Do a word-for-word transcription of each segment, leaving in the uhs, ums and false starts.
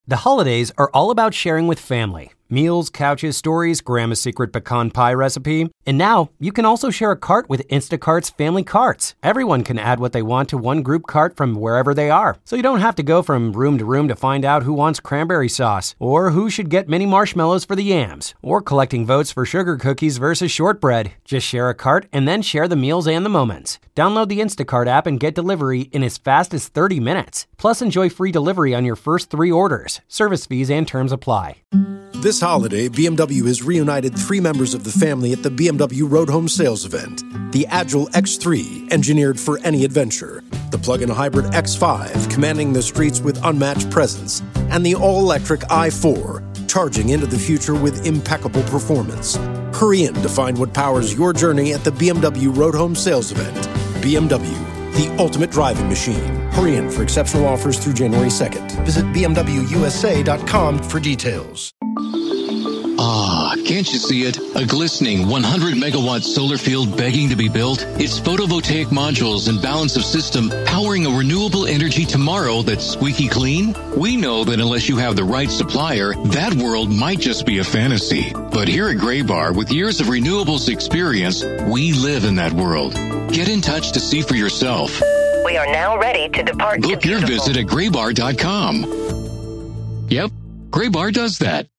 The holidays are all about sharing with family. Meals, couches, stories, Grandma's secret pecan pie recipe. And now, you can also share a cart with Instacart's Family Carts. Everyone can add what they want to one group cart from wherever they are. So you don't have to go from room to room to find out who wants cranberry sauce, or who should get mini marshmallows for the yams, or collecting votes for sugar cookies versus shortbread. Just share a cart and then share the meals and the moments. Download the Instacart app and get delivery in as fast as thirty minutes. Plus, enjoy free delivery on your first three orders. Service fees and terms apply. This holiday, B M W has reunited three members of the family at the B M W Road Home Sales Event. The Agile X three, engineered for any adventure. The plug-in hybrid X five, commanding the streets with unmatched presence. And the all-electric i four, charging into the future with impeccable performance. Hurry in to find what powers your journey at the B M W Road Home Sales Event. B M W, the ultimate driving machine. Hurry in for exceptional offers through January second. Visit b m w u s a dot com for details. Ah, can't you see it? A glistening one hundred megawatt solar field begging to be built? Its photovoltaic modules and balance of system powering a renewable energy tomorrow that's squeaky clean? We know that unless you have the right supplier, that world might just be a fantasy. But here at Graybar, with years of renewables experience, we live in that world. Get in touch to see for yourself. We are now ready to depart. Book to your visit at graybar dot com. Yep, Graybar does that.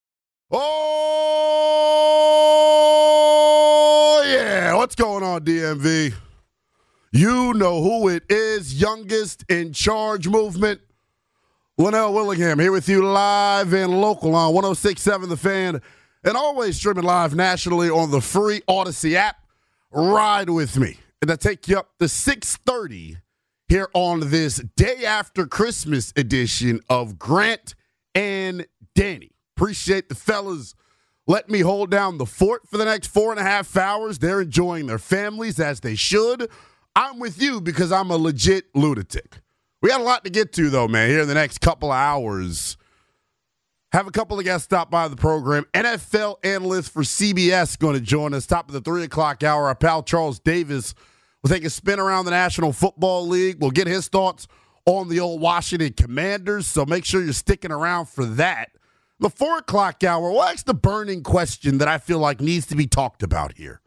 Oh, yeah. What's going on, D M V? You know who it is. Youngest in Charge movement. Linnell Willingham here with you live and local on one oh six point seven The Fan, and always streaming live nationally on the free Odyssey app. Ride with me. And I take you up to six thirty here on this day after Christmas edition of Grant and Danny. Appreciate the fellas letting me hold down the fort for the next four and a half hours. They're enjoying their families as they should. I'm with you because I'm a legit lunatic. We got a lot to get to, though, man, here in the next couple of hours. Have a couple of guests stop by the program. N F L analyst for C B S going to join us. Top of the three o'clock hour, our pal Charles Davis will take a spin around the National Football League. We'll get his thoughts on the old Washington Commanders, so make sure you're sticking around for that. The four o'clock hour, well, that's the burning question that I feel like needs to be talked about here.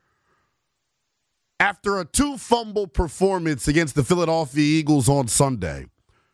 After a two-fumble performance against the Philadelphia Eagles on Sunday,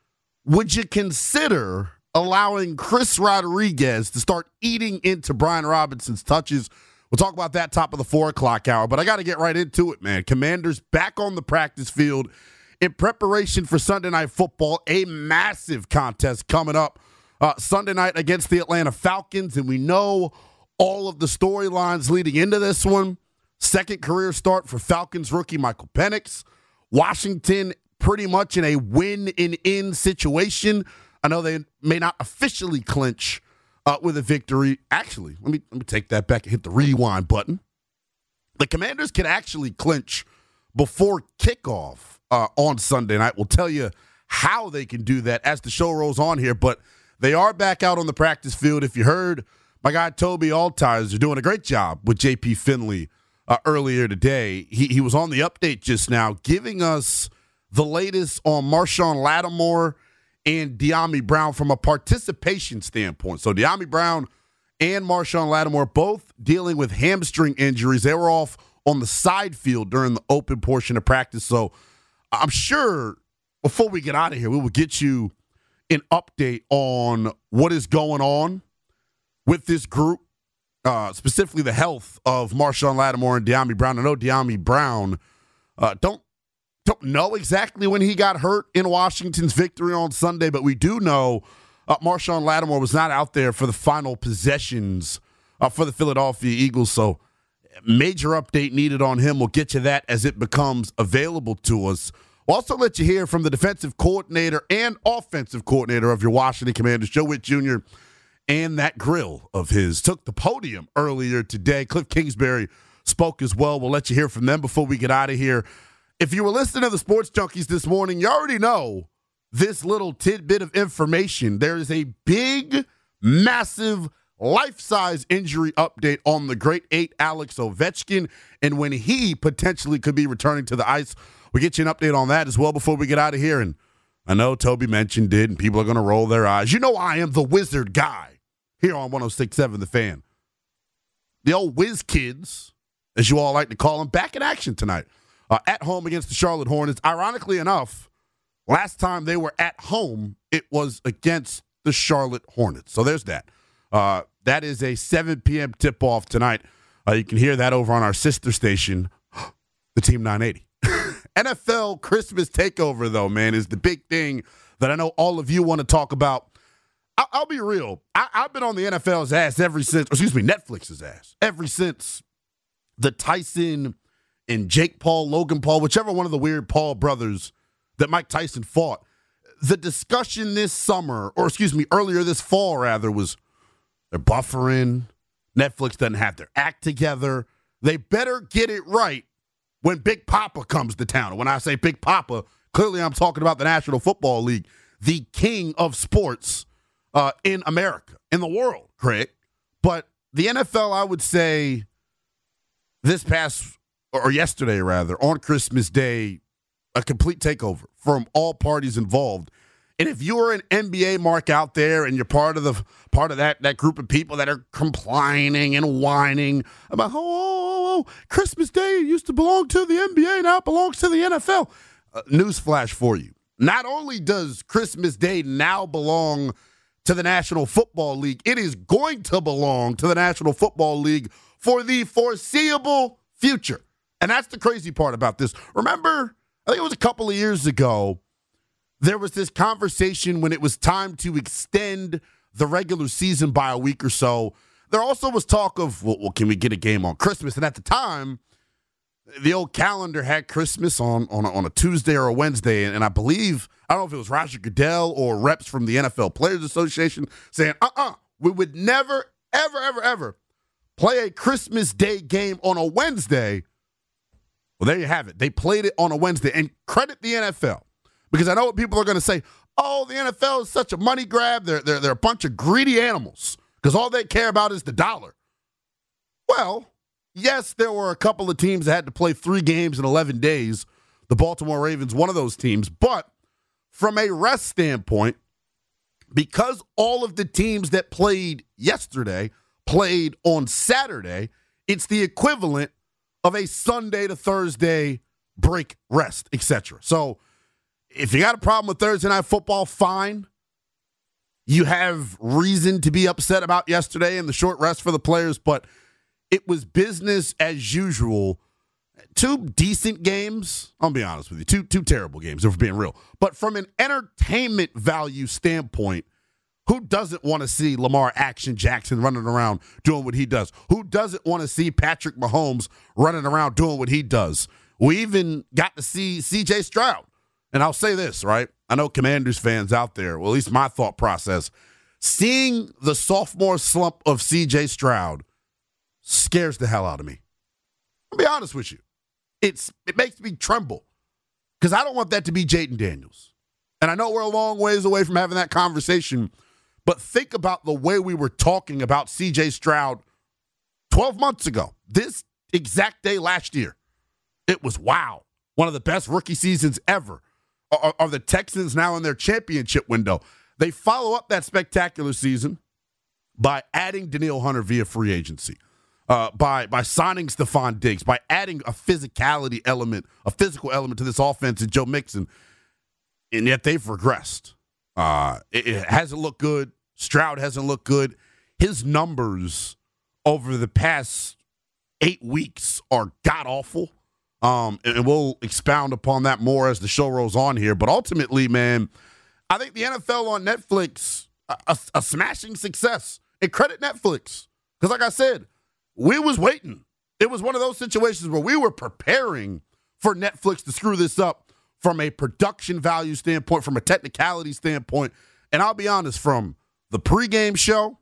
would you consider allowing Chris Rodriguez to start eating into Brian Robinson's touches? We'll talk about that top of the four o'clock hour, but I got to get right into it, man. Commanders back on the practice field in preparation for Sunday Night Football, a massive contest coming up Uh, Sunday night against the Atlanta Falcons, and we know all of the storylines leading into this one. Second career start for Falcons rookie Michael Penix. Washington pretty much in a win-in-in situation. I know they may not officially clinch uh, with a victory. Actually, let me, let me take that back and hit the rewind button. The Commanders can actually clinch before kickoff uh, on Sunday night. We'll tell you how they can do that as the show rolls on here, but they are back out on the practice field. If you heard, my guy Toby Altizer doing a great job with J P Finley uh, earlier today. He, he was on the update just now, giving us the latest on Marshawn Lattimore and Dyami Brown from a participation standpoint. So Dyami Brown and Marshawn Lattimore both dealing with hamstring injuries. They were off on the side field during the open portion of practice. So I'm sure before we get out of here, we will get you an update on what is going on with this group, uh, specifically the health of Marshawn Lattimore and Dyami Brown. I know Dyami Brown, uh, don't don't know exactly when he got hurt in Washington's victory on Sunday, but we do know uh, Marshawn Lattimore was not out there for the final possessions uh, for the Philadelphia Eagles, so major update needed on him. We'll get you that as it becomes available to us. We'll also let you hear from the defensive coordinator and offensive coordinator of your Washington Commanders, Joe Whitt Junior, and that grill of his took the podium earlier today. Cliff Kingsbury spoke as well. We'll let you hear from them before we get out of here. If you were listening to the Sports Junkies this morning, you already know this little tidbit of information. There is a big, massive, life-size injury update on the great eight, Alex Ovechkin, and when he potentially could be returning to the ice. We'll get you an update on that as well before we get out of here. And I know Toby mentioned it, and people are going to roll their eyes. You know I am the wizard guy here on one oh six point seven The Fan. The old whiz kids, as you all like to call them, back in action tonight. Uh, at home against the Charlotte Hornets. Ironically enough, last time they were at home, it was against the Charlotte Hornets. So there's that. Uh, that is a seven p.m. tip-off tonight. Uh, you can hear that over on our sister station, the Team nine eighty. N F L Christmas takeover, though, man, is the big thing that I know all of you want to talk about. I- I'll be real. I- I've been on the N F L's ass ever since, excuse me, Netflix's ass, ever since the Tyson and Jake Paul, Logan Paul, whichever one of the weird Paul brothers that Mike Tyson fought. The discussion this summer, or excuse me, earlier this fall, rather, was they're buffering. Netflix doesn't have their act together. They better get it right when Big Papa comes to town. And when I say Big Papa, clearly I'm talking about the National Football League, the king of sports uh, in America, in the world, Craig. But the N F L, I would say, this past, or yesterday rather, on Christmas Day, a complete takeover from all parties involved. And if you're an N B A mark out there and you're part of the part of that that group of people that are complaining and whining about, oh, oh, oh, Christmas Day used to belong to the N B A, now it belongs to the N F L. Uh, newsflash for you. Not only does Christmas Day now belong to the National Football League, it is going to belong to the National Football League for the foreseeable future. And that's the crazy part about this. Remember, I think it was a couple of years ago, there was this conversation when it was time to extend the regular season by a week or so. There also was talk of, well, well can we get a game on Christmas? And at the time, the old calendar had Christmas on, on, a, on a Tuesday or a Wednesday. And, and I believe, I don't know if it was Roger Goodell or reps from the N F L Players Association saying, uh-uh, we would never, ever, ever, ever play a Christmas Day game on a Wednesday. Well, there you have it. They played it on a Wednesday. And credit the N F L. Because I know what people are going to say, oh, the N F L is such a money grab. They're, they're, they're a bunch of greedy animals because all they care about is the dollar. Well, yes, there were a couple of teams that had to play three games in eleven days. The Baltimore Ravens, one of those teams. But from a rest standpoint, because all of the teams that played yesterday played on Saturday, it's the equivalent of a Sunday to Thursday break, rest, et cetera. So if you got a problem with Thursday Night Football, fine. You have reason to be upset about yesterday and the short rest for the players, but it was business as usual. Two decent games. I'll be honest with you. Two two terrible games, if we're being real. But from an entertainment value standpoint, who doesn't want to see Lamar Action Jackson running around doing what he does? Who doesn't want to see Patrick Mahomes running around doing what he does? We even got to see C J Stroud. And I'll say this, right? I know Commanders fans out there, well, at least my thought process, seeing the sophomore slump of C J Stroud scares the hell out of me. I'll be honest with you. It's It makes me tremble because I don't want that to be Jayden Daniels. And I know we're a long ways away from having that conversation, but think about the way we were talking about C J Stroud twelve months ago, this exact day last year. It was, wow, one of the best rookie seasons ever. Are, are the Texans now in their championship window? They follow up that spectacular season by adding Danielle Hunter via free agency, uh, by by signing Stephon Diggs, by adding a physicality element, a physical element to this offense in Joe Mixon, and yet they've regressed. Uh, it, it hasn't looked good. Stroud hasn't looked good. His numbers over the past eight weeks are god-awful. Um, and we'll expound upon that more as the show rolls on here. But ultimately, man, I think the N F L on Netflix, a, a, a smashing success. And credit Netflix. Because like I said, we was waiting. It was one of those situations where we were preparing for Netflix to screw this up from a production value standpoint, from a technicality standpoint. And I'll be honest, from the pregame show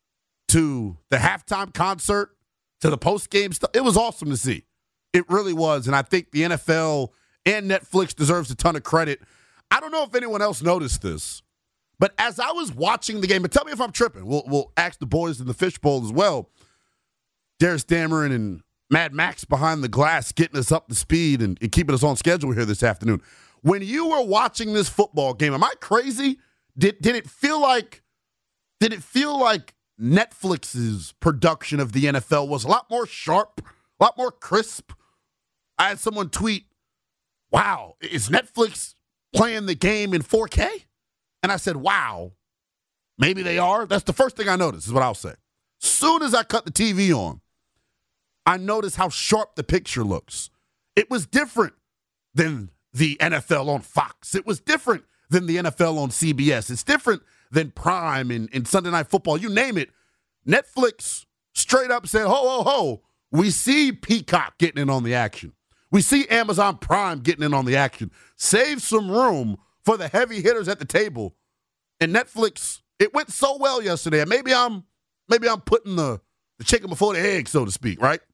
to the halftime concert to the postgame stuff, it was awesome to see. It really was, and I think the N F L and Netflix deserves a ton of credit. I don't know if anyone else noticed this, but as I was watching the game, and tell me if I'm tripping, we'll, we'll ask the boys in the fishbowl as well, Darius Dameron and Mad Max behind the glass getting us up to speed and, and keeping us on schedule here this afternoon. when you were watching this football game, am I crazy? Did did it feel like did it feel like Netflix's production of the N F L was a lot more sharp, a lot more crisp? I had someone tweet, "Wow, is Netflix playing the game in four K?" And I said, "Wow, maybe they are." That's the first thing I noticed, is what I'll say. Soon as I cut the T V on, I noticed how sharp the picture looks. It was different than the N F L on Fox. It was different than the N F L on C B S. It's different than Prime and, and Sunday Night Football. You name it. Netflix straight up said, ho, ho, ho, we see Peacock getting in on the action. We see Amazon Prime getting in on the action. Save some room for the heavy hitters at the table. And Netflix, it went so well yesterday. And maybe I'm maybe I'm putting the, the chicken before the egg, so to speak, right?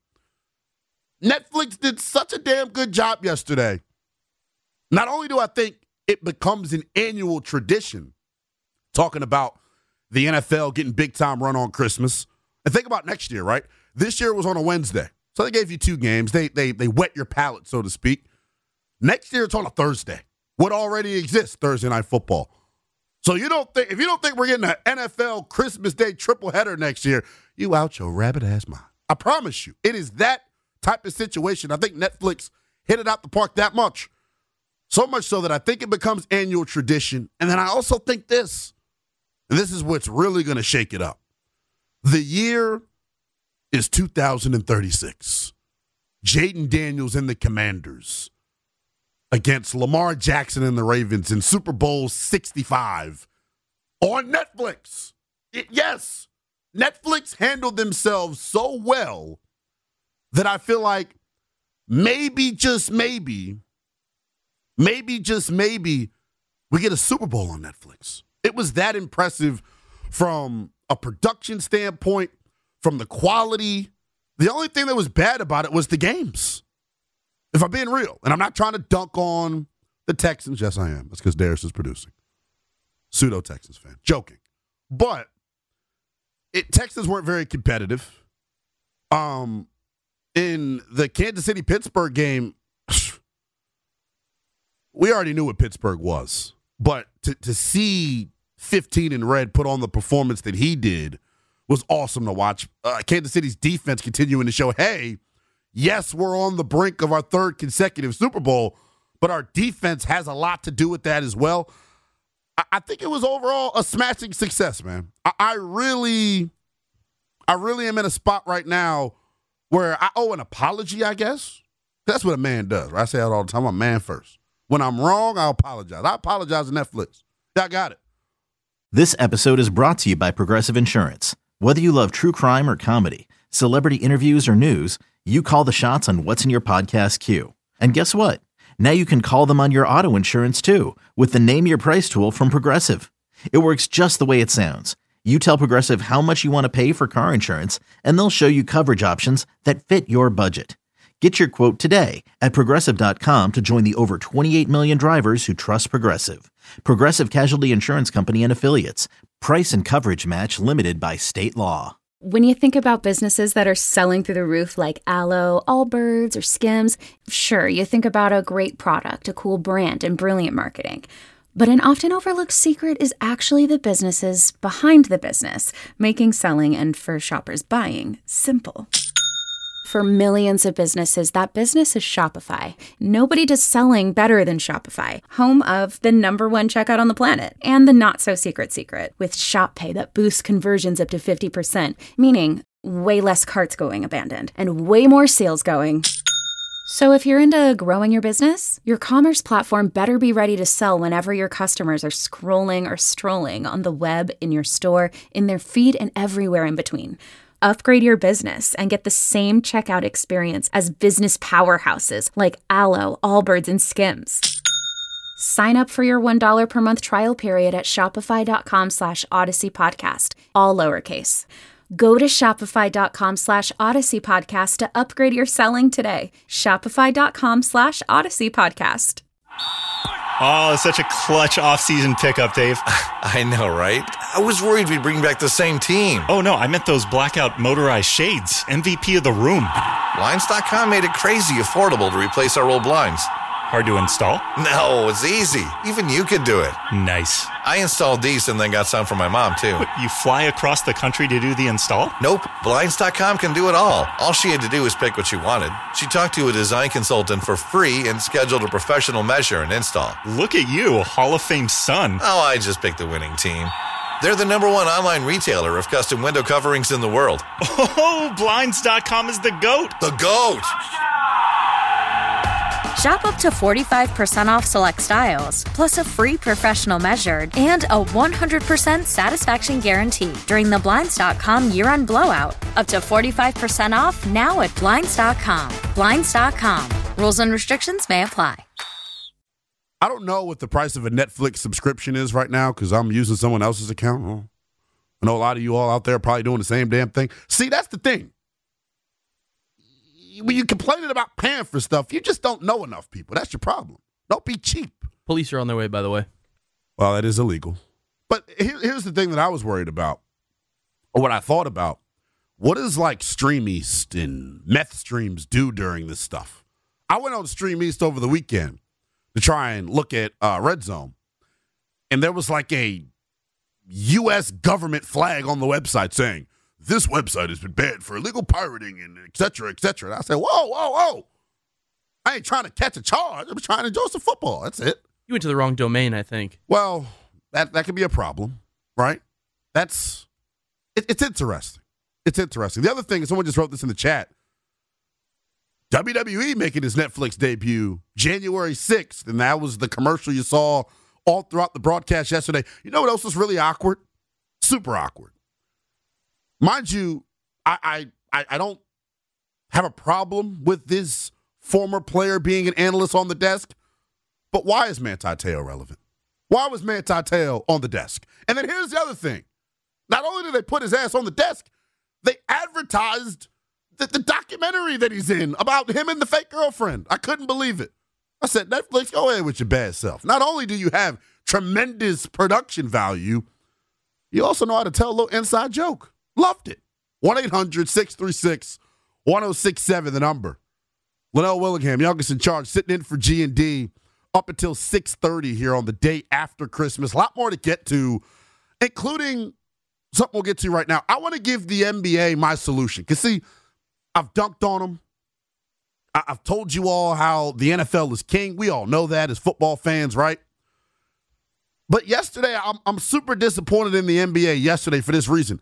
Netflix did such a damn good job yesterday. Not only do I think it becomes an annual tradition, talking about the N F L getting big-time run on Christmas, and think about next year, right? This year was on a Wednesday, so they gave you two games. They they they wet your palate, so to speak. Next year it's on a Thursday. What already exists, Thursday Night Football. So you don't think if you don't think we're getting an N F L Christmas Day triple header next year, you out your rabbit-ass mind. I promise you, it is that type of situation. I think Netflix hit it out the park that much. So much so that I think it becomes annual tradition. And then I also think this, and this is what's really going to shake it up. The year is two thousand thirty-six. Jaden Daniels and the Commanders against Lamar Jackson and the Ravens in Super Bowl sixty-five on Netflix. It, yes, Netflix handled themselves so well that I feel like maybe, just maybe, maybe, just maybe, we get a Super Bowl on Netflix. It was that impressive from a production standpoint, from the quality. The only thing that was bad about it was the games, if I'm being real. And I'm not trying to dunk on the Texans. Yes, I am. That's because Darius is producing. Pseudo-Texans fan. Joking. But it, Texans weren't very competitive. Um, in the Kansas City-Pittsburgh game, we already knew what Pittsburgh was. But to, to see fifteen in red put on the performance that he did was awesome to watch. Uh, Kansas City's defense continuing to show, hey, yes, we're on the brink of our third consecutive Super Bowl, but our defense has a lot to do with that as well. I, I think it was overall a smashing success, man. I, I really, I really am in a spot right now where I owe an apology, I guess. That's what a man does. Right? I say that all the time. I'm a man first. When I'm wrong, I apologize. I apologize to Netflix. Y'all got it. This episode is brought to you by Progressive Insurance. Whether you love true crime or comedy, celebrity interviews or news, you call the shots on what's in your podcast queue. And guess what? Now you can call them on your auto insurance too with the Name Your Price tool from Progressive. It works just the way it sounds. You tell Progressive how much you want to pay for car insurance, and they'll show you coverage options that fit your budget. Get your quote today at Progressive dot com to join the over twenty-eight million drivers who trust Progressive. Progressive Casualty Insurance Company and Affiliates. Price and coverage match limited by state law. When you think about businesses that are selling through the roof like Aloe, Allbirds, or Skims, sure, you think about a great product, a cool brand, and brilliant marketing. But an often overlooked secret is actually the businesses behind the business, making selling and, for shoppers, buying simple. For millions of businesses, that business is Shopify. Nobody does selling better than Shopify, home of the number one checkout on the planet, and the not-so-secret secret, with Shop Pay that boosts conversions up to fifty percent, meaning way less carts going abandoned, and way more sales going. So if you're into growing your business, your commerce platform better be ready to sell whenever your customers are scrolling or strolling on the web, in your store, in their feed, and everywhere in between. Upgrade your business and get the same checkout experience as business powerhouses like Aloe, Allbirds, and Skims. Sign up for your one dollar per month trial period at shopify.com slash Odyssey Podcast, all lowercase. Go to shopify.com slash Odyssey Podcast to upgrade your selling today. Shopify.com slash Odyssey Podcast. Oh, such a clutch off-season pickup, Dave. I know, right? I was worried we'd bring back the same team. Oh, no, I meant those blackout motorized shades. M V P of the room. Blinds dot com made it crazy affordable to replace our old blinds. Hard to install? No, it's easy. Even you could do it. Nice. I installed these and then got some for my mom, too. What, you fly across the country to do the install? Nope. Blinds dot com can do it all. All she had to do was pick what she wanted. She talked to a design consultant for free and scheduled a professional measure and install. Look at you, a Hall of Fame son. Oh, I just picked the winning team. They're the number one online retailer of custom window coverings in the world. Oh, Blinds dot com is the GOAT. The GOAT! Shop up to forty-five percent off select styles, plus a free professional measured and a one hundred percent satisfaction guarantee during the Blinds dot com year-end blowout. Up to forty-five percent off now at Blinds dot com. Blinds dot com. Rules and restrictions may apply. I don't know what the price of a Netflix subscription is right now because I'm using someone else's account. Well, I know a lot of you all out there are probably doing the same damn thing. See, that's the thing. When you're complaining about paying for stuff, you just don't know enough people. That's your problem. Don't be cheap. Police are on their way, by the way. Well, that is illegal. But here, here's the thing that I was worried about, or what I thought about. What does like Stream East and Meth Streams do during this stuff? I went on Stream East over the weekend to try and look at uh, Red Zone, and there was like a U S government flag on the website saying, this website has been banned for illegal pirating and et cetera, et cetera. And I said, whoa, whoa, whoa. I ain't trying to catch a charge. I'm trying to enjoy some football. That's it. You went to the wrong domain, I think. Well, that, that could be a problem, right? That's, it, it's interesting. It's interesting. The other thing is someone just wrote this in the chat. W W E making his Netflix debut January sixth, and that was the commercial you saw all throughout the broadcast yesterday. You know what else was really awkward? Super awkward. Mind you, I, I I don't have a problem with this former player being an analyst on the desk, but why is Manti Te'o relevant? Why was Manti Te'o on the desk? And then here's the other thing. Not only did they put his ass on the desk, they advertised the, the documentary that he's in about him and the fake girlfriend. I couldn't believe it. I said, Netflix, go ahead with your bad self. Not only do you have tremendous production value, you also know how to tell a little inside joke. Loved it. one eight hundred six three six one oh six seven, the number. Linnell Willingham, youngest in charge, sitting in for G and D up until six thirty here on the day after Christmas. A lot more to get to, including something we'll get to right now. I want to give the N B A my solution. Because, see, I've dunked on them. I- I've told you all how the N F L is king. We all know that as football fans, right? But yesterday, I'm, I'm super disappointed in the N B A yesterday for this reason.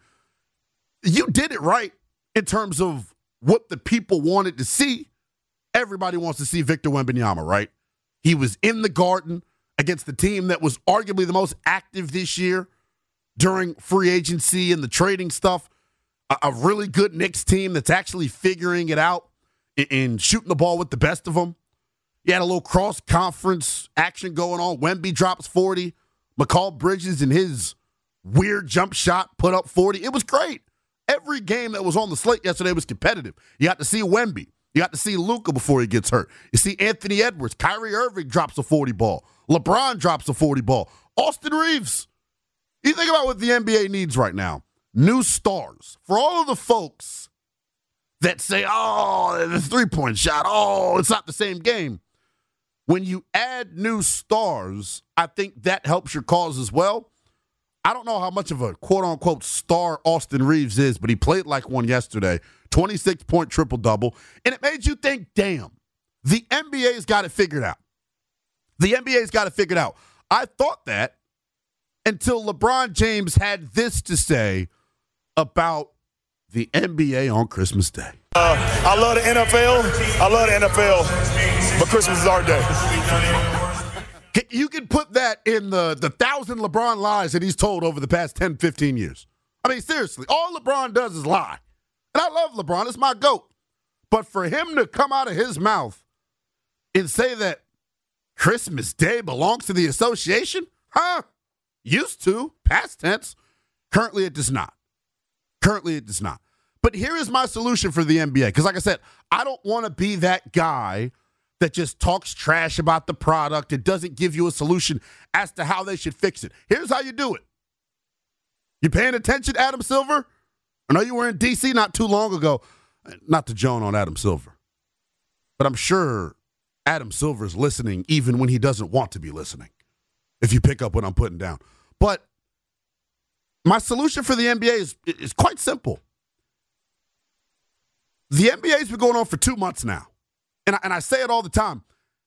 You did it right in terms of what the people wanted to see. Everybody wants to see Victor Wembanyama, right? He was in the Garden against the team that was arguably the most active this year during free agency and the trading stuff. A, a really good Knicks team that's actually figuring it out and, and shooting the ball with the best of them. You had a little cross-conference action going on. Wemby drops forty. McCall Bridges and his weird jump shot put up forty. It was great. Every game that was on the slate yesterday was competitive. You got to see Wemby. You got to see Luka before he gets hurt. You see Anthony Edwards. Kyrie Irving drops a forty ball. LeBron drops a forty ball. Austin Reeves. You think about what the N B A needs right now. New stars. For all of the folks that say, oh, the three-point shot, oh, it's not the same game. When you add new stars, I think that helps your cause as well. I don't know how much of a quote-unquote star Austin Reeves is, but he played like one yesterday. twenty-six point triple-double. And it made you think, damn, the N B A's got it figured out. The N B A's got it figured out. I thought that until LeBron James had this to say about the N B A on Christmas Day. Uh, I love the N F L. I love the N F L, but Christmas is our day. You can put that in the, the thousand LeBron lies that he's told over the past ten, fifteen years. I mean, seriously, all LeBron does is lie. And I love LeBron. It's my GOAT. But for him to come out of his mouth and say that Christmas Day belongs to the association, huh? Used to, past tense. Currently, it does not. Currently, it does not. But here is my solution for the N B A. Because like I said, I don't want to be that guy that just talks trash about the product and doesn't give you a solution as to how they should fix it. Here's how you do it. You paying attention, Adam Silver? I know you were in D C not too long ago. Not to Joan on Adam Silver. But I'm sure Adam Silver's listening even when he doesn't want to be listening, if you pick up what I'm putting down. But my solution for the N B A is, is quite simple. The N B A has been going on for two months now. And I, and I say it all the time.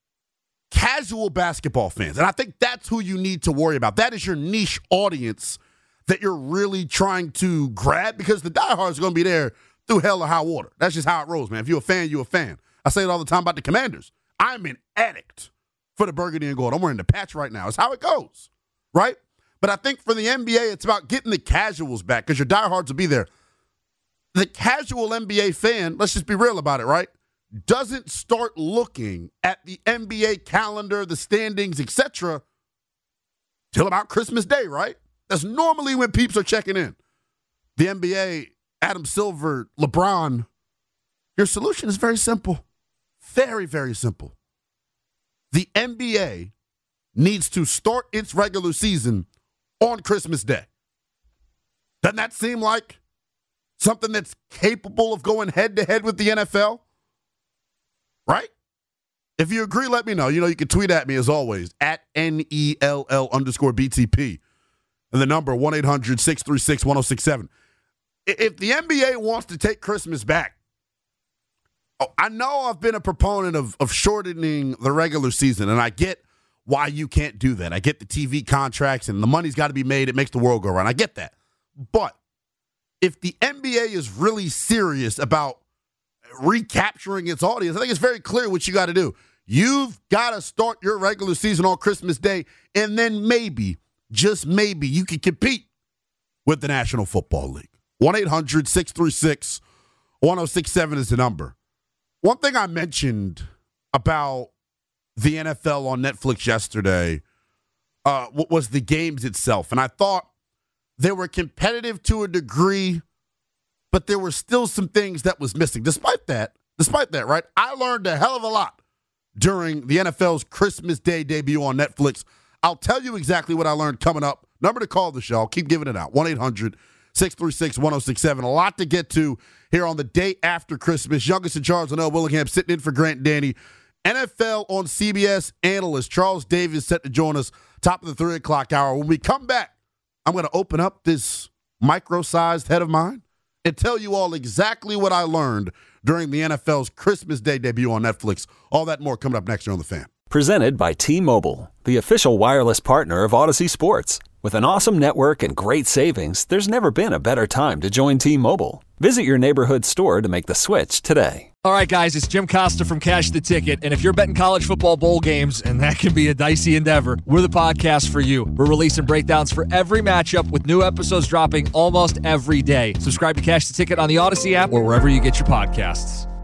Casual basketball fans, and I think that's who you need to worry about. That is your niche audience that you're really trying to grab, because the diehards are going to be there through hell or high water. That's just how it rolls, man. If you're a fan, you're a fan. I say it all the time about the Commanders. I'm an addict for the burgundy and gold. I'm wearing the patch right now. It's how it goes, right? But I think for the N B A, it's about getting the casuals back, because your diehards will be there. The casual N B A fan, let's just be real about it, right, doesn't start looking at the N B A calendar, the standings, et cetera, till about Christmas Day, right? That's normally when peeps are checking in. The N B A, Adam Silver, LeBron, your solution is very simple. Very, very simple. The N B A needs to start its regular season on Christmas Day. Doesn't that seem like something that's capable of going head-to-head with the N F L? Right? If you agree, let me know. You know, you can tweet at me as always, at N E L L underscore B T P. And the number, one eight hundred six three six one oh six seven. If the N B A wants to take Christmas back, oh, I know I've been a proponent of, of shortening the regular season, and I get why you can't do that. I get the T V contracts, and the money's got to be made. It makes the world go round. I get that. But if the N B A is really serious about recapturing its audience, I think it's very clear what you got to do. You've got to start your regular season on Christmas Day, and then maybe, just maybe, you can compete with the National Football League. one eight hundred six three six one oh six seven is the number. One thing I mentioned about the N F L on Netflix yesterday uh, was the games itself. And I thought they were competitive to a degree, but there were still some things that was missing. Despite that, despite that, right, I learned a hell of a lot during the N F L's Christmas Day debut on Netflix. I'll tell you exactly what I learned coming up. Number to call the show. I'll keep giving it out. one eight hundred six three six one oh six seven. A lot to get to here on the day after Christmas. Youngest in charge, Linnell Willingham, sitting in for Grant and Danny. N F L on C B S analyst Charles Davis set to join us top of the three o'clock hour. When we come back, I'm going to open up this micro-sized head of mine and tell you all exactly what I learned during the N F L's Christmas Day debut on Netflix. All that and more coming up next year on The Fan. Presented by T-Mobile, the official wireless partner of Odyssey Sports. With an awesome network and great savings, there's never been a better time to join T-Mobile. Visit your neighborhood store to make the switch today. All right, guys, it's Jim Costa from Cash the Ticket, and if you're betting college football bowl games, and that can be a dicey endeavor, we're the podcast for you. We're releasing breakdowns for every matchup with new episodes dropping almost every day. Subscribe to Cash the Ticket on the Odyssey app or wherever you get your podcasts.